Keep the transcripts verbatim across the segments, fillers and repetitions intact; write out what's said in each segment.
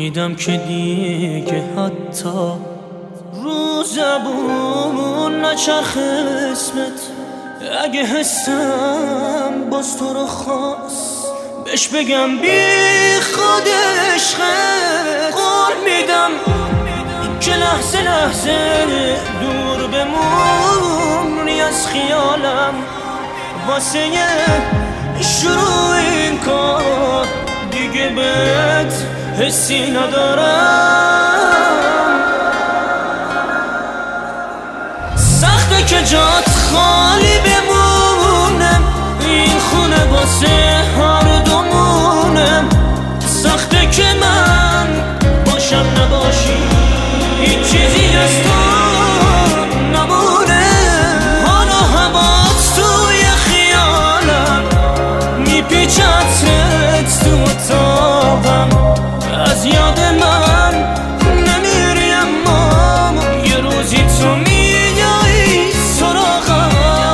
میدم که دیگه حتی رو زبون نچرخه اسمت. اگه حسم باز تو رو خواست بهش بگم بی خود عشقت. قول میدم که لحظه لحظه دور بمونی از خیالم. واسه شروع این کار دیگه بهت حسی ندارم. سخته که جات خالی بمونم، این خونه واسه هر دومونم. سخته که من باشم نباشی، هیچ چیزی از تو نمونه. حالا هوات توی خیالم میپیچه عطرت تو اتاقم. از یاد من نمیری اما یه روزی تو میایی سراغم.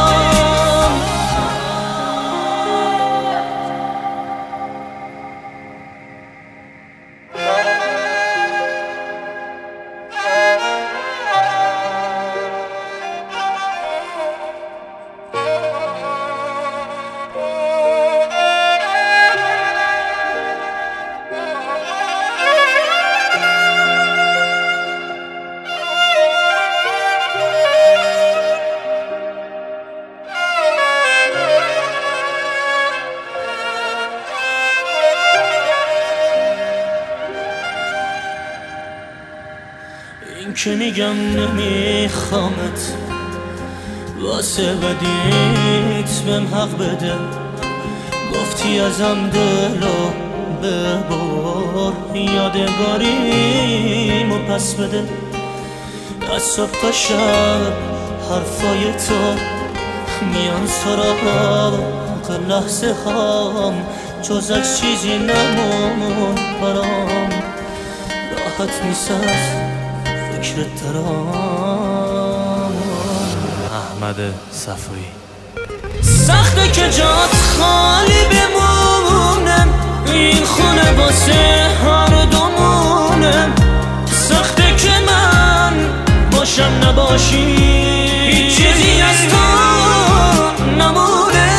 این که میگم نمیخوامت واسه بدیت بهم حق بده. گفتی ازم دلو ببر، یادگاریمو پس بده. از صبح تا شب حرفای تو میان سراغ لحظه هام. جز از چیزی نمون برام، راحت نیست از فکرت دارم. احمد صفایی. سخته که جات خالی بمونم، این خونه واسه هر دومونم. سخته که من باشم نباشی، هیچ چیزی از تو نمونه.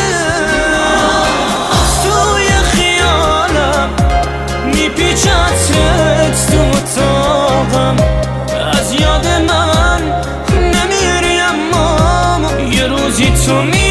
توی خیالم میپیچه عطرت تو اتاقم. از یاد من نمیری اما یه روزی تو می